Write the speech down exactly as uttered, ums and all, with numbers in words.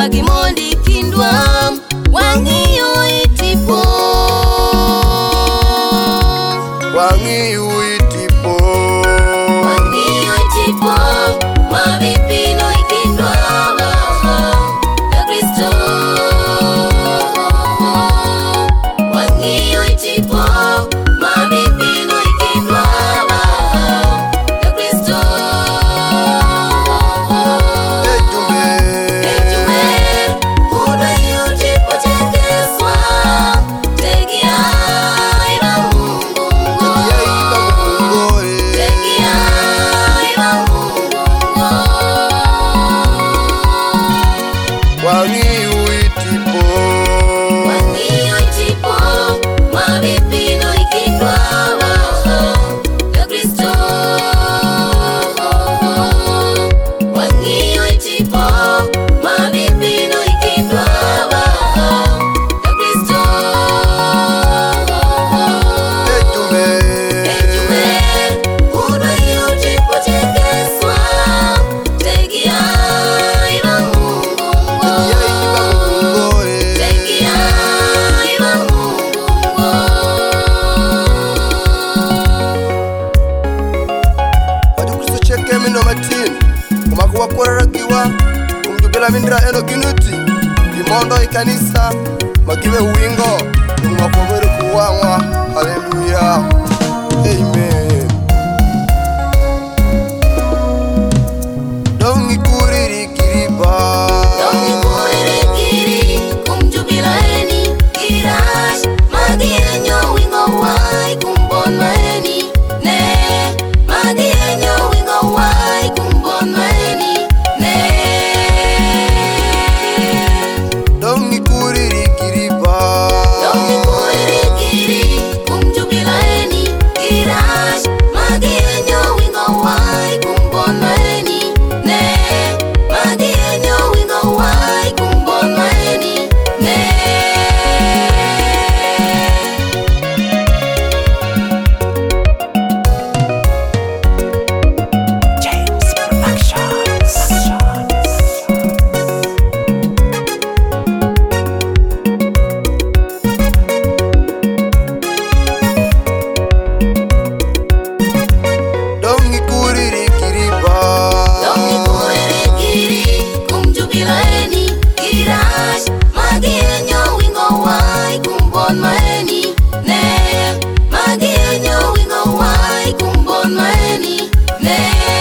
Magimondi kindwa wangiyo itipo wangiyo itipo wangiyo itipo mabipino ikindwa ya Kristo wangiyo itipo mabipino ikindwa ya Kristo kumakuwa koraragiwa kumjubila mindra eno kinuti imondo ikanisa magiwe uwingo kumakuwa kuwangwa. Haleluya, amen. Dongi kuriri kiriba dongi kuriri kiri kumjubila eni kirash magienyo wingo wai kumbon maeni ne magienyo wingo wai kumbon maeni ne dongi kuriri kiriba dongi kuriri kiri kumjubila eni kirash magienyo wingo wai kumbon maeni ne magienyo wingo wai kumbon maeni ne dongi kuriri kiriba dongi kuriri kiri kumjubila eni kirash magienyo wingo wai kumbon maeni ne magienyo wingo wai kumbon maeni ne